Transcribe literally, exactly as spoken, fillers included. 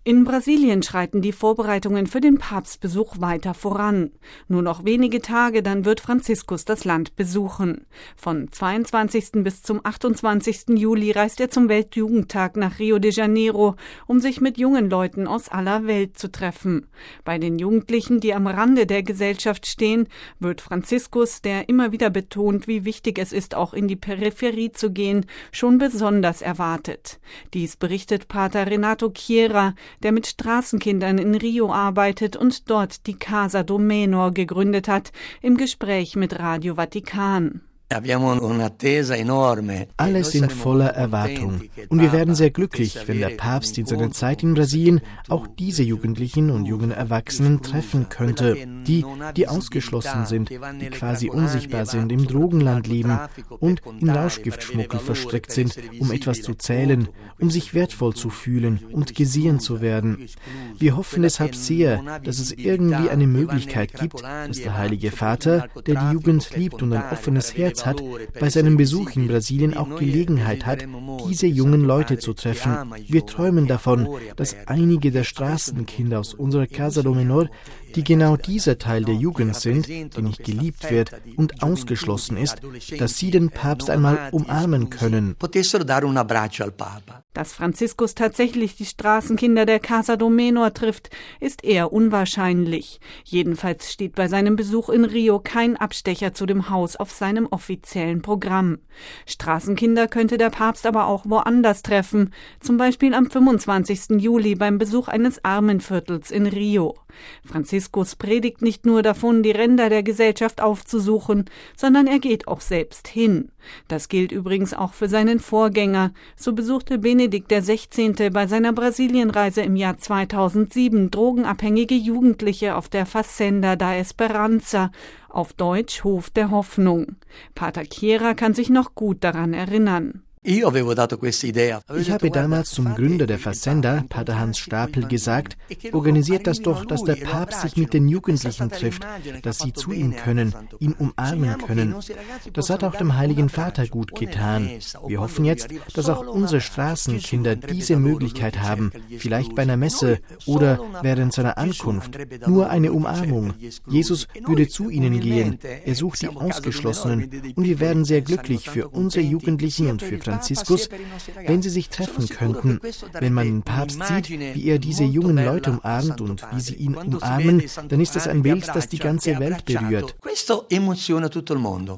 In Brasilien schreiten die Vorbereitungen für den Papstbesuch weiter voran. Nur noch wenige Tage, dann wird Franziskus das Land besuchen. Von zweiundzwanzigsten bis zum achtundzwanzigsten Juli reist er zum Weltjugendtag nach Rio de Janeiro, um sich mit jungen Leuten aus aller Welt zu treffen. Bei den Jugendlichen, die am Rande der Gesellschaft stehen, wird Franziskus, der immer wieder betont, wie wichtig es ist, auch in die Peripherie zu gehen, schon besonders erwartet. Dies berichtet Pater Renato Chiera, der mit Straßenkindern in Rio arbeitet und dort die Casa do Menor gegründet hat, im Gespräch mit Radio Vatikan. Alle sind voller Erwartung und wir werden sehr glücklich, wenn der Papst in seiner Zeit in Brasilien auch diese Jugendlichen und jungen Erwachsenen treffen könnte, die, die ausgeschlossen sind, die quasi unsichtbar sind, im Drogenland leben und in Rauschgiftschmuggel verstrickt sind, um etwas zu zählen, um sich wertvoll zu fühlen und gesehen zu werden. Wir hoffen deshalb sehr, dass es irgendwie eine Möglichkeit gibt, dass der Heilige Vater, der die Jugend liebt und ein offenes Herz hat, bei seinem Besuch in Brasilien auch Gelegenheit hat, diese jungen Leute zu treffen. Wir träumen davon, dass einige der Straßenkinder aus unserer Casa do Menor, die genau dieser Teil der Jugend sind, die nicht geliebt wird und ausgeschlossen ist, dass sie den Papst einmal umarmen können. Dass Franziskus tatsächlich die Straßenkinder der Casa do Menor trifft, ist eher unwahrscheinlich. Jedenfalls steht bei seinem Besuch in Rio kein Abstecher zu dem Haus auf seinem offiziellen Programm. Straßenkinder könnte der Papst aber auch woanders treffen, zum Beispiel am fünfundzwanzigsten Juli beim Besuch eines Armenviertels in Rio. Franziskus predigt nicht nur davon, die Ränder der Gesellschaft aufzusuchen, sondern er geht auch selbst hin. Das gilt übrigens auch für seinen Vorgänger. So besuchte Benedikt der Sechzehnte bei seiner Brasilienreise im Jahr zweitausendsieben drogenabhängige Jugendliche auf der Fazenda da Esperança, auf Deutsch Hof der Hoffnung. Pater Chiera kann sich noch gut daran erinnern. Ich habe damals zum Gründer der Fazenda, Pater Hans Stapel, gesagt, organisiert das doch, dass der Papst sich mit den Jugendlichen trifft, dass sie zu ihm können, ihn umarmen können. Das hat auch dem Heiligen Vater gut getan. Wir hoffen jetzt, dass auch unsere Straßenkinder diese Möglichkeit haben, vielleicht bei einer Messe oder während seiner Ankunft. Nur eine Umarmung. Jesus würde zu ihnen gehen. Er sucht die Ausgeschlossenen und wir werden sehr glücklich für unsere Jugendlichen und für Franziskus, wenn sie sich treffen könnten. Wenn man den Papst sieht, wie er diese jungen Leute umarmt und wie sie ihn umarmen, dann ist das ein Bild, das die ganze Welt berührt.